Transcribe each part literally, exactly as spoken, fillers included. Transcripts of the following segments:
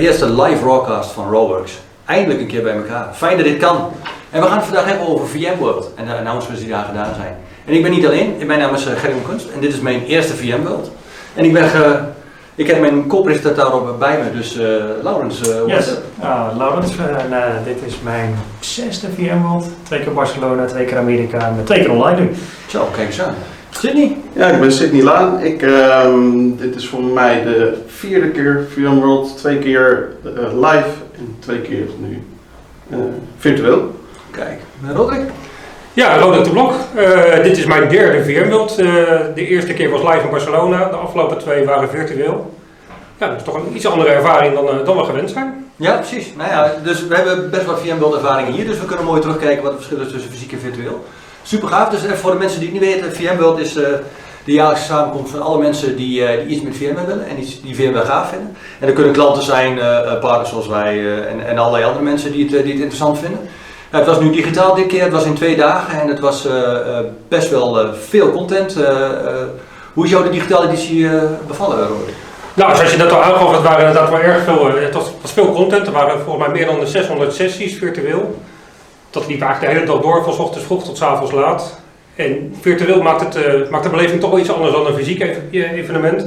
eerste live broadcast van Rawworks. Eindelijk een keer bij elkaar. Fijn dat dit kan. En we gaan het vandaag hebben over VMworld en de announcements die daar gedaan zijn. En ik ben niet alleen, mijn naam is Gerrit Kunst en dit is mijn eerste VMworld. En ik ben ge, ik heb mijn co-presentator bij me, dus uh, Laurens. Uh, yes, uh, Laurens, en uh, dit is mijn zesde VMworld. Twee keer Barcelona, twee keer Amerika en twee keer online nu. Zo, kijk eens aan. Sydney? Ja, ik ben Sydney Laan. Ik, uh, dit is voor mij de vierde keer VMworld, twee keer uh, live en twee keer nu uh, virtueel. Kijk, Roderick? Ja, Roderick de Blok. Uh, dit is mijn derde VMworld. Uh, de eerste keer was live in Barcelona, de afgelopen twee waren virtueel. Ja, dat is toch een iets andere ervaring dan, uh, dan we gewend zijn. Ja, precies. Nou ja, dus we hebben best wat VMworld ervaringen hier, dus we kunnen mooi terugkijken wat het verschil is tussen fysiek en virtueel. Super gaaf, dus voor de mensen die het niet weten, VMworld is uh, de jaarlijkse samenkomst van alle mensen die, uh, die iets met VMware willen en die, die VMware gaaf vinden. En dat kunnen klanten zijn, uh, partners zoals wij uh, en, en allerlei andere mensen die het, uh, die het interessant vinden. Uh, het was nu digitaal dit keer, het was in twee dagen en het was uh, uh, best wel uh, veel content. Uh, uh, hoe is jou de digitale editie uh, bevallen, Roderick? Nou, zoals je net al aangaf, het waren inderdaad wel erg veel, uh, het was, was veel content. Er waren volgens mij meer dan zeshonderd sessies virtueel. Dat liep eigenlijk de hele dag door, van 's ochtends vroeg tot 's avonds laat. En virtueel maakt, het, uh, maakt de beleving toch wel iets anders dan een fysiek evenement.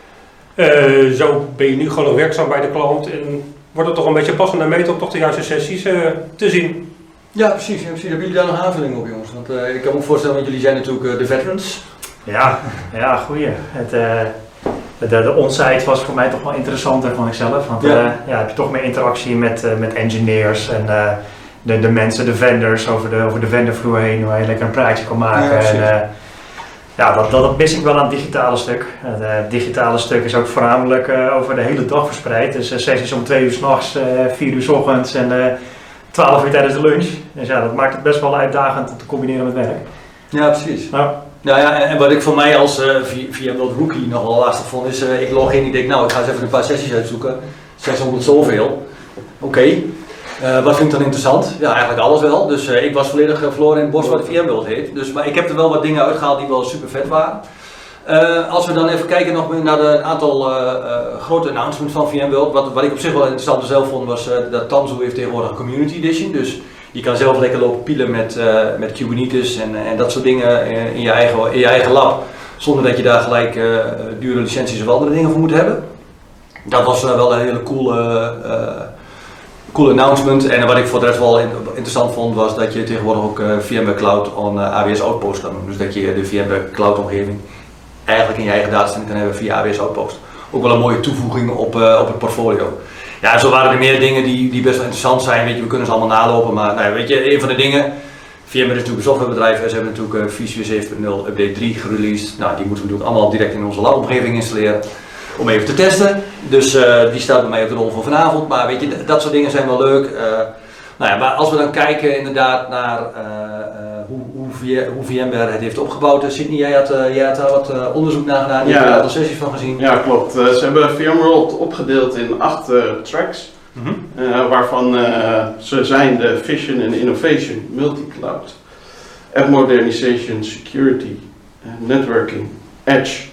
Uh, zo ben je nu gewoon nog werkzaam bij de klant en wordt het toch een beetje passend en meten om toch de juiste sessies uh, te zien. Ja, precies. Ja, precies. Hebben jullie daar nog aanvulling op, jongens? Want uh, ik kan me ook voorstellen, want jullie zijn natuurlijk uh, de veterans. Ja, ja, goeie. Het, uh, de, de onsite was voor mij toch wel interessanter van ikzelf. Want ja. Uh, ja, heb je toch meer interactie met, uh, met engineers en uh, de, de mensen, de vendors over de, over de vendorvloer heen, waar je lekker een praatje kan maken. Ja, en, uh, ja dat, dat, dat mis ik wel aan het digitale stuk. Het uh, digitale stuk is ook voornamelijk uh, over de hele dag verspreid. Dus uh, sessies om twee uur 's nachts, uh, vier uur 's ochtends en uh, twaalf uur tijdens de lunch. Dus ja, dat maakt het best wel uitdagend om te combineren met werk. Ja, precies. Nou, Nou ja, en, en wat ik voor mij als uh, VMworld rookie nogal lastig vond is, uh, ik log in en ik denk, nou ik ga eens even een paar sessies uitzoeken. zeshonderd zoveel. Oké. Okay. Uh, wat vind ik dan interessant? Ja, eigenlijk alles wel. Dus uh, ik was volledig uh, verloren in het bos wat VMworld heet. Dus, maar ik heb er wel wat dingen uitgehaald die wel super vet waren. Uh, als we dan even kijken nog naar de aantal uh, uh, grote announcements van VMworld. Wat, wat ik op zich wel interessant zelf vond was uh, dat Tanzu heeft tegenwoordig een Community Edition. Dus je kan zelf lekker lopen pielen met, uh, met Kubernetes en, en dat soort dingen in je, eigen, in je eigen lab. Zonder dat je daar gelijk uh, dure licenties of andere dingen voor moet hebben. Dat was uh, wel een hele coole... Uh, Cool announcement. En wat ik voor de rest wel interessant vond was dat je tegenwoordig ook uh, VMware Cloud on uh, A W S Outpost kan doen. Dus dat je de VMware Cloud omgeving eigenlijk in je eigen datacenter kan hebben via A W S Outpost. Ook wel een mooie toevoeging op, uh, op het portfolio. Ja, zo waren er meer dingen die, die best wel interessant zijn. Weet je, we kunnen ze allemaal nalopen, maar nou, weet je, een van de dingen. VMware is natuurlijk een softwarebedrijf. Ze hebben natuurlijk uh, vSphere zeven punt nul update drie gereleased. Nou, die moeten we natuurlijk allemaal direct in onze labomgeving installeren. Om even te testen, dus uh, die staat bij mij op de rol voor vanavond, maar weet je, dat soort dingen zijn wel leuk. Uh, nou ja, maar als we dan kijken inderdaad naar uh, uh, hoe, hoe, v hoe VMware het heeft opgebouwd. Sydney, jij had, uh, jij had daar wat uh, onderzoek naar gedaan, je hebt er een aantal sessies van gezien. Ja, klopt. Uh, ze hebben VMworld opgedeeld in acht uh, tracks, mm-hmm. uh, waarvan uh, ze zijn de Vision and Innovation, Multicloud, App Modernization, Security, uh, Networking, Edge,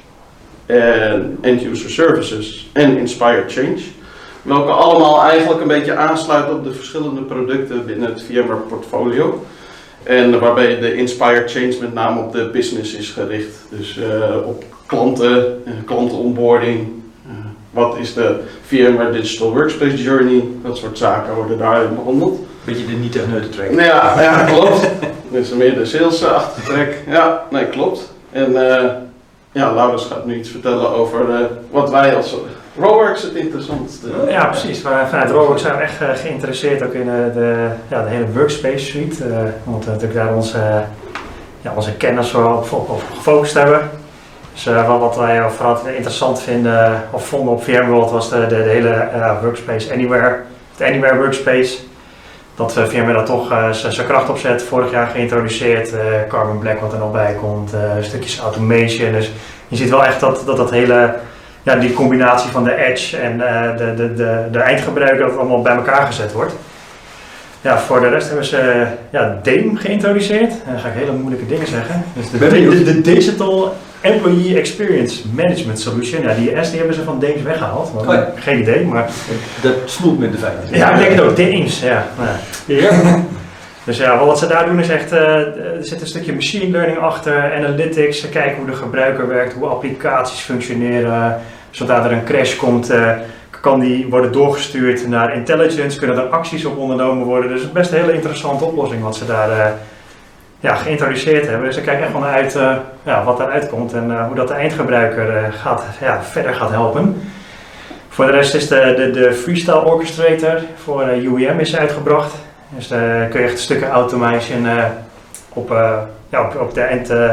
en End-User Services en Inspired Change, welke allemaal eigenlijk een beetje aansluiten op de verschillende producten binnen het VMware portfolio. En waarbij de Inspired Change met name op de business is gericht, dus uh, op klanten, uh, klantenonboarding, uh, wat is de VMware Digital Workspace Journey, dat soort zaken worden daarin behandeld. Beetje de niet-techneute track. Ja, ja, klopt. Dit is meer de sales-achtige track. Ja, nee, klopt. En uh, ja, Laurens gaat nu iets vertellen over uh, wat wij als Rawworks het interessantste. Ja, precies. Wij vanuit Rawworks zijn we echt uh, geïnteresseerd ook in uh, de, ja, de hele workspace suite. Uh, omdat we natuurlijk daar onze, uh, ja, onze kennis wel op, op, op gefocust hebben. Dus uh, wat wij vooral interessant vinden of vonden op VMworld was de, de, de hele uh, Workspace Anywhere, het Anywhere Workspace. Dat uh, VMware daar toch uh, zijn kracht op zet, vorig jaar geïntroduceerd, uh, Carbon Black wat er nog bij komt, uh, stukjes automation. Dus je ziet wel echt dat dat, dat hele, ja, die combinatie van de edge en uh, de, de, de, de eindgebruiker, dat het allemaal bij elkaar gezet wordt. Ja, voor de rest hebben ze uh, ja, D E M geïntroduceerd. En dan ga ik hele moeilijke dingen zeggen. Dus de, Ben de, benieuwd. de Digital Employee Experience Management Solution. Ja, die S die hebben ze van D E M S weggehaald. Want, Oh ja. Geen idee, maar... Dat snoept met de feiten. Ja, ik denk het ook. D E M S, ja. Nou. Ja. Dus ja, wat ze daar doen is echt, uh, er zit een stukje machine learning achter, analytics, ze kijken hoe de gebruiker werkt, hoe applicaties functioneren. Zodra er een crash komt, uh, kan die worden doorgestuurd naar intelligence, kunnen er acties op ondernomen worden. Dus het is best een hele interessante oplossing wat ze daar uh, ja, geïntroduceerd hebben. Dus ik kijk echt wel naar uit uh, ja, wat daaruit komt en uh, hoe dat de eindgebruiker uh, gaat, ja, verder gaat helpen. Voor de rest is de, de, de Freestyle Orchestrator voor uh, U E M is uitgebracht. Dus daar kun je echt stukken automation uh, op, uh, ja, op, op de end, uh,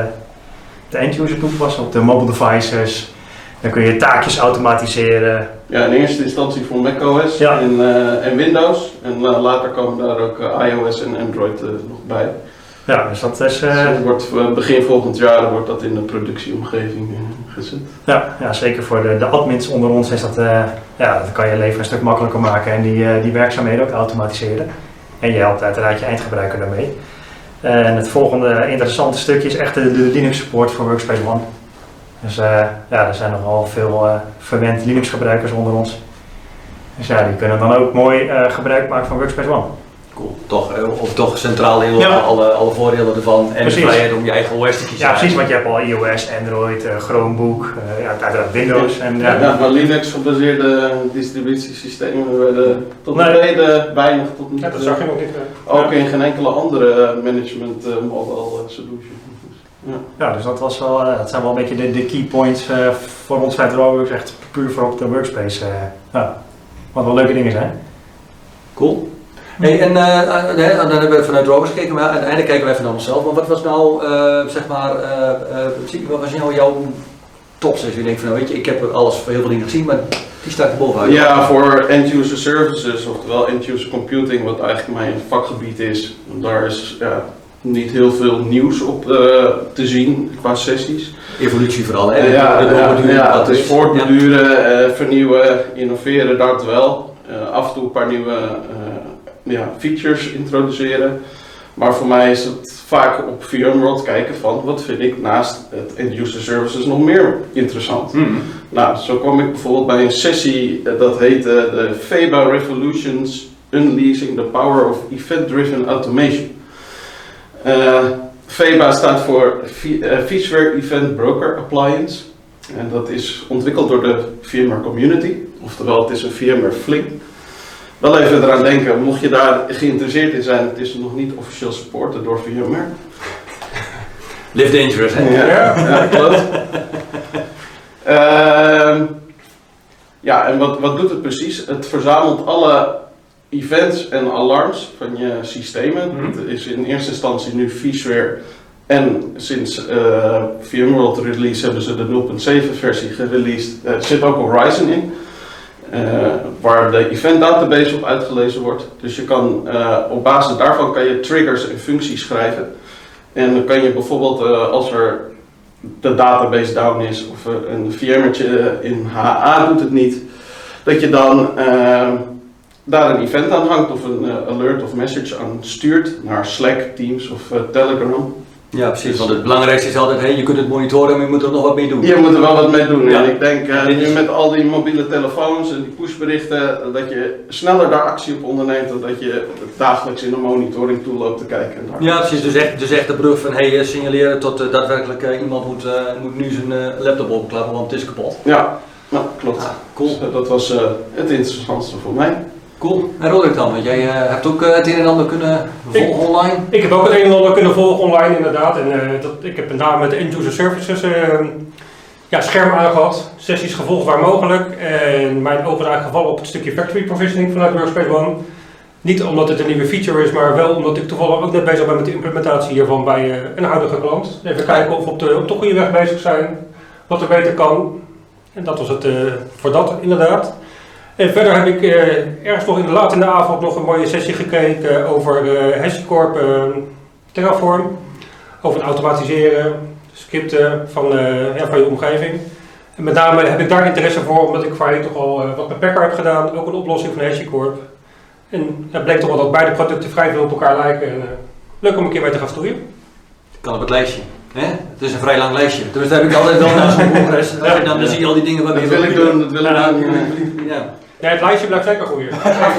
de end-user toepassen, op de mobile devices. Dan kun je taakjes automatiseren. Ja, in eerste instantie voor macOS Ja. en, uh, en Windows. En uh, later komen daar ook uh, iOS en Android uh, nog bij. Ja, dus dat is... Uh, Dus dat wordt, uh, begin volgend jaar wordt dat in de productieomgeving uh, gezet. ja, ja, zeker voor de, de admins onder ons is dat... Uh, ja, dat kan je leven een stuk makkelijker maken en die, uh, die werkzaamheden ook automatiseren. En je helpt uiteraard je eindgebruiker daarmee. En het volgende interessante stukje is echt de, de Linux support voor Workspace ONE. Dus uh, ja, er zijn nogal veel uh, verwend Linux gebruikers onder ons. Dus ja, die kunnen dan ook mooi uh, gebruik maken van Workspace ONE. Cool. Toch, uh, of toch centraal inloggen, Ja. alle, alle voordelen ervan en Precies. de vrijheid om je eigen O S te kiezen. Ja, precies, want je hebt al iOS, Android, uh, Chromebook, uh, ja, uiteraard Windows. En, Ja, ja, ja, maar Linux-gebaseerde distributiesystemen werden tot Nee. op heden weinig tot niet. Ja, dat zag je nog niet. hè. Ook in geen enkele andere management uh, model uh, solution. Ja. ja, dus dat, was wel, uh, dat zijn wel een beetje de, de key points uh, voor ons bij Drawworks, echt puur voor op de workspace. Uh, ja, wat wel leuke dingen zijn. Cool. Hey, en uh, uh, nee, dan hebben we vanuit Drawworks gekeken, maar uiteindelijk kijken we even naar onszelf. Maar wat was nou, uh, zeg maar, uh, uh, wat was nou jouw top zes? Je denkt van, nou weet je, ik heb alles heel veel dingen gezien, maar die staat er bovenuit. Ja, voor end-user services, oftewel end-user computing, wat eigenlijk mijn vakgebied is. Daar is ja, niet heel veel nieuws op uh, te zien qua sessies. Evolutie vooral, hè? Uh, ja, De ja, doorbeduren, ja, wat het is is. voortbeduren, uh, vernieuwen, innoveren, dat wel. Uh, af en toe een paar nieuwe uh, ja, features introduceren. Maar voor mij is het vaak op VMworld kijken van wat vind ik naast het end-user services nog meer interessant. Hmm. Nou, zo kwam ik bijvoorbeeld bij een sessie uh, dat heette de FEBA Revolutions Unleashing the Power of Event-Driven Automation. Uh, FEBA staat voor VMware Event Broker Appliance. En dat is ontwikkeld door de VMware Community. Oftewel, het is een VMware Fling. Wel even eraan denken, mocht je daar geïnteresseerd in zijn, het is nog niet officieel supported door VMware. Live dangerous, hè? Ja, ja klopt. Uh, ja, en wat, wat doet het precies? Het verzamelt alle events en alarms van je systemen. Mm-hmm. Het is in eerste instantie nu vSphere en sinds uh, VMworld release hebben ze de nul punt zeven versie gereleased. Uh, er zit ook Horizon in. Uh, waar de event database op uitgelezen wordt. Dus je kan uh, op basis daarvan kan je triggers en functies schrijven. En dan kan je bijvoorbeeld uh, als er de database down is of uh, een VM'tje in H A doet het niet, dat je dan uh, daar een event aan hangt of een uh, alert of message aan stuurt naar Slack, Teams of uh, Telegram. Ja, precies. Want het belangrijkste is altijd, hey, je kunt het monitoren, maar je moet er nog wat mee doen. Je moet er wel wat mee doen. Ja. En ik denk uh, nu met al die mobiele telefoons en die pushberichten, dat je sneller daar actie op onderneemt dan dat je dagelijks in een monitoring tool loopt te kijken. En daar Ja, precies. Dus echt, dus echt de brug van hey, signaleren tot uh, daadwerkelijk uh, iemand moet, uh, moet nu zijn uh, laptop opklappen, want het is kapot. Ja, nou, klopt. Ah, cool. Dus, uh, dat was uh, het interessantste voor mij. Cool. En Roderick dan, want jij uh, hebt ook uh, het een en ander kunnen volgen online. Ik heb ook het een en ander kunnen volgen online inderdaad. En uh, dat, ik heb met name met de end-user services uh, ja, scherm aangehad, sessies gevolgd waar mogelijk. En mijn ogen zijn eigenlijk gevallen op het stukje factory provisioning vanuit Workspace ONE. Niet omdat het een nieuwe feature is, maar wel omdat ik toevallig ook net bezig ben met de implementatie hiervan bij uh, een huidige klant. Even kijken of we op de, op de goede weg bezig zijn, wat er beter kan. En dat was het uh, voor dat inderdaad. En verder heb ik uh, ergens nog in de laat in de avond nog een mooie sessie gekeken over uh, HashiCorp uh, Terraform. Over het automatiseren, scripten van, uh, ja, van je omgeving. En met name heb ik daar interesse voor, omdat ik vrij toch al uh, wat met Packer heb gedaan. Ook een oplossing van HashiCorp. En het bleek toch wel dat beide producten vrij veel op elkaar lijken. En, uh, leuk om een keer mee te gaan stoeien. Kan op het lijstje. Hè? Het is een vrij lang lijstje. Dus daar heb ik altijd wel naar zo'n congres. Ja, dan, dan zie je al die dingen waar Dat je wil ik doen, dat wil ik ja, doen. ja. Ja, het lijstje blijft zeker groeien.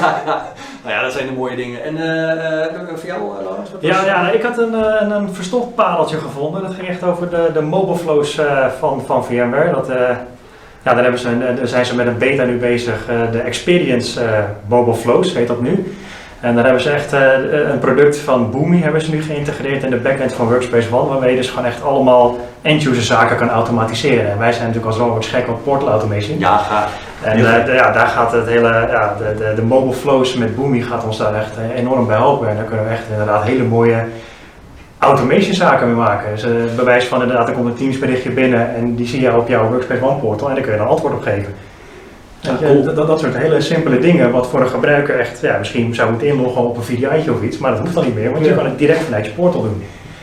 Nou ja, dat zijn de mooie dingen. En uh, uh, voor jou, uh, Laurens? wat was- Ja, ja, ik had een, een, een verstopt pareltje gevonden. Dat ging echt over de, de mobile flows uh, van, van VMware. Dat, uh, ja, daar, hebben ze een, daar zijn ze met een beta nu bezig, uh, de Experience uh, Mobile Flows heet dat nu. En daar hebben ze echt uh, een product van Boomi hebben ze nu geïntegreerd in de backend van Workspace ONE, waarmee je dus gewoon echt allemaal end-user zaken kan automatiseren. En wij zijn natuurlijk als Roblox gek op portal automation. Ja, gaaf. En uh, de, ja, daar gaat het hele, ja, de, de, de mobile flows met Boomi gaat ons daar echt uh, enorm bij helpen. En daar kunnen we echt inderdaad hele mooie automation zaken mee maken. Dus uh, bewijs van inderdaad, er komt een Teams berichtje binnen en die zie je op jouw Workspace ONE portal en daar kun je een antwoord op geven. Ja, Weet je, cool. dat, dat soort hele simpele dingen, wat voor een gebruiker echt, ja, misschien zou moeten inloggen op een V D I'tje of iets, maar dat hoeft dan niet meer, want je Ja. kan het direct vanuit je portal doen.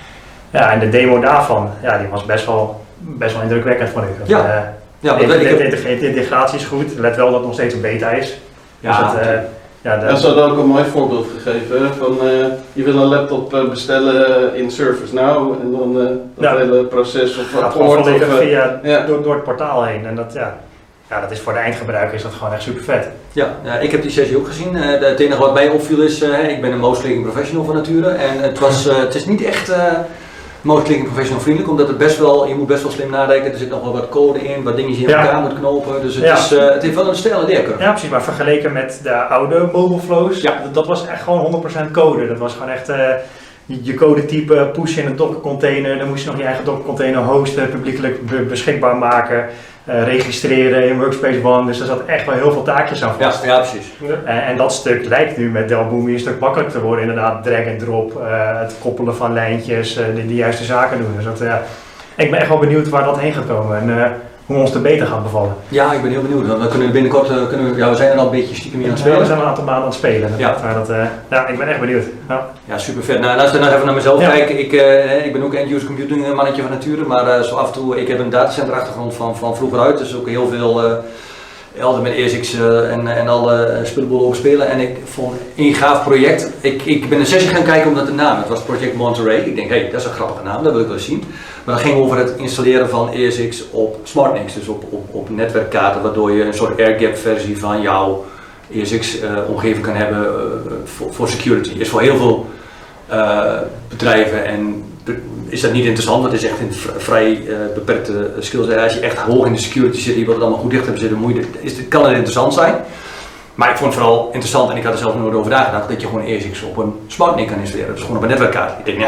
Ja, en de demo daarvan, ja, die was best wel, best wel indrukwekkend, vond ik. Ja. Uh, Ja, de, want de, ik de, heb... de, de integratie is goed, let wel dat het nog steeds een beta is. Ja, dus het, uh, ja, de, En ze hadden ook een mooi voorbeeld gegeven hè, van uh, je wil een laptop uh, bestellen in ServiceNow en dan uh, dat Ja. hele proces of gaat gewoon akkoord volledig of, uh, via, ja. door, door het portaal heen. En dat, ja, ja, dat is voor de eindgebruiker is dat gewoon echt super vet. Ja, ja, ik heb die sessie ook gezien. Uh, het enige wat mij opviel is, uh, ik ben een most clinging professional van nature en het, was, uh, het is niet echt uh, most clinging professional vriendelijk, omdat het best wel, je moet best wel slim nadenken. Er zit nog wel wat code in, wat dingetjes in Ja. elkaar moet knopen. Dus het, Ja. is, uh, het heeft wel een stijle leercurve. Ja, precies. Maar vergeleken met de oude mobile flows, Ja. dat, dat was echt gewoon honderd procent code. Dat was gewoon echt uh, je, je codetype pushen in een Docker container. Dan moest je nog je eigen Docker container hosten, publiekelijk be- beschikbaar maken, uh, registreren in Workspace ONE. Dus er zat echt wel heel veel taakjes aan Ja, vast. ja, precies. En, en dat stuk lijkt nu met Dell Boomi een stuk makkelijker te worden. Inderdaad, drag and drop, uh, het koppelen van lijntjes, uh, de, de juiste zaken doen. Dus dat, uh, ik ben echt wel benieuwd waar dat heen gaat komen en uh, hoe ons de beta gaat bevallen. Ja, ik ben heel benieuwd. Want we kunnen binnenkort, uh, kunnen we, ja, we zijn er al een beetje stiekem hier aan het Ja, we spelen. zijn een aantal maanden aan het spelen. Ja. Ja. Maar dat, uh, ja, ik ben echt benieuwd. Ja. Ja, super vet. Nou, laten we nou even naar mezelf Ja. kijken. Ik, uh, ik ben ook end-user computing mannetje van nature, maar uh, zo af en toe, ik heb een datacenter achtergrond van, van vroeger uit, dus ook heel veel, uh, altijd met E S X uh, en, en alle spullenboel op spelen. En ik vond een gaaf project. Ik, ik ben een sessie gaan kijken omdat de naam, het was Project Monterey. Ik denk, hé, hey, dat is een grappige naam, dat wil ik wel eens zien. Maar dat ging over het installeren van E S X op SmartNICs, dus op, op, op netwerkkaarten, waardoor je een soort air-gap versie van jouw E S X uh, omgeving kan hebben uh, voor, voor security. Is voor heel veel uh, bedrijven en is dat niet interessant, want het is echt een v- vrij uh, beperkte skills. Als je echt hoog in de security zit, je wilt het allemaal goed dicht hebben zitten, moet je, is dit, kan het interessant zijn. Maar ik vond het vooral interessant en ik had er zelf nooit over nagedacht dat je gewoon E S X op een SmartNIC kan installeren. Dus gewoon op een netwerkkaart. Ik denk, ja.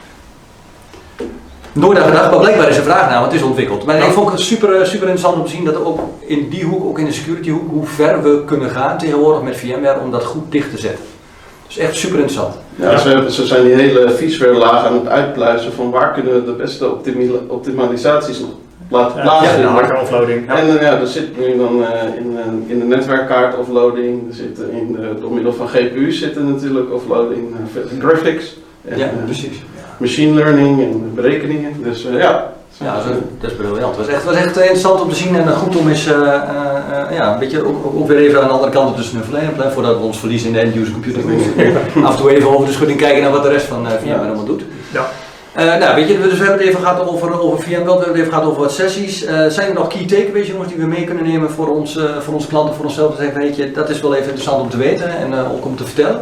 Nooit aan gedacht, maar blijkbaar is er vraag naar, want het is ontwikkeld. Maar ik vond het super, super interessant om te zien dat er ook in die hoek, ook in de security hoek, hoe ver we kunnen gaan tegenwoordig met VMware om dat goed dicht te zetten. Dus echt super interessant. Ja, ze, ze zijn die hele vSphere laag aan het uitpluizen van waar kunnen we de beste optimi- optimalisaties nog laten Ja, plaatsen. ja, de hardware offloading. Ja. En uh, ja, er zit nu dan uh, in, uh, in de netwerkkaart offloading, er zit uh, in, uh, door middel van G P U's zitten natuurlijk offloading, uh, graphics, en, Ja, uh, precies. machine learning en berekeningen. Dus uh, ja. Ja, dat is, dat is briljant. Het was echt, was echt interessant om te zien en goed om eens uh, uh, uh, ja, een beetje ook, ook weer even aan de andere kant te snuffelen. Hè, voordat we ons verliezen in de end-user computing. Af en toe even over de schutting kijken naar wat de rest van uh, VMware allemaal doet. Ja. Uh, nou, weet je, dus we hebben het even gehad over, over VMware, we hebben het even gehad over wat sessies. Uh, zijn er nog key takeaways, jongens, die we mee kunnen nemen voor, ons, uh, voor onze klanten, voor onszelf? Dus even, weet je, dat is wel even interessant om te weten en uh, ook om te vertellen.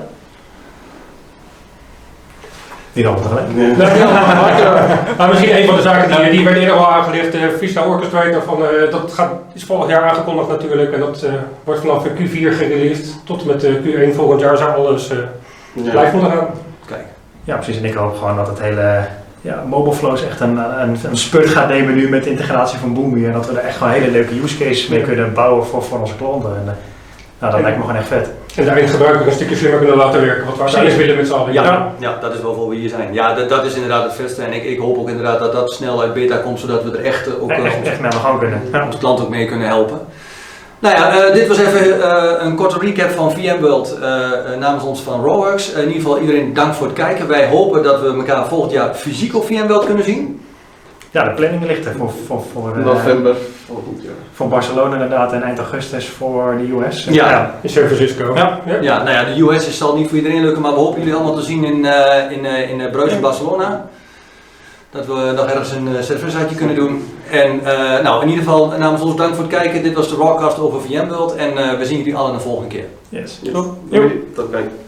Niet allemaal tegelijk. Ja. Nou, ja, maar, ja. Maar misschien een van de zaken die, die werd eerder al aangelicht, uh, Vista Orchestrator, van, uh, dat gaat, is volgend jaar aangekondigd natuurlijk en dat uh, wordt vanaf Q vier gereleased tot en met uh, Q één volgend jaar zou alles uh, Ja. live moeten gaan. Kijk. Ja, precies. En ik hoop gewoon dat het hele ja, mobile flows echt een, een, een spurt gaat nemen nu met de integratie van Boomi. En dat we er echt gewoon hele leuke use cases mee kunnen bouwen voor, voor onze klanten. En, uh, nou, dat lijkt me gewoon echt vet. En de eindgebruiker een stukje slimmer kunnen laten werken, wat we uiteindelijk willen met z'n allen. Ja, ja, dat is wel voor we hier zijn. Ja, dat, dat is inderdaad het vetste en ik, ik hoop ook inderdaad dat dat snel uit beta komt, zodat we er echt uh, ook uh, Echt, onze, echt mee aan de gang kunnen. Ja. onze klant ook mee kunnen helpen. Nou ja, uh, dit was even uh, een korte recap van VMworld uh, uh, namens ons van Roworks. Uh, in ieder geval iedereen dank voor het kijken. Wij hopen dat we elkaar volgend jaar fysiek op VMworld kunnen zien. Ja, de planning ligt er voor, voor, voor uh, November Oh, goed, ja. Voor Barcelona inderdaad en eind augustus voor de U S. Ja. In San Francisco. Ja. Ja. Ja, nou ja, de U S is zal niet voor iedereen lukken, maar we hopen jullie allemaal te zien in, uh, in, uh, in uh, Breus in Barcelona. Dat we nog ergens een uh, serviceuitje kunnen doen. En uh, nou, in ieder geval namens ons dank voor het kijken. Dit was de Rawcast over VMworld en uh, we zien jullie allen de volgende keer. Yes. Yes. Top. Doei. Tot kijk.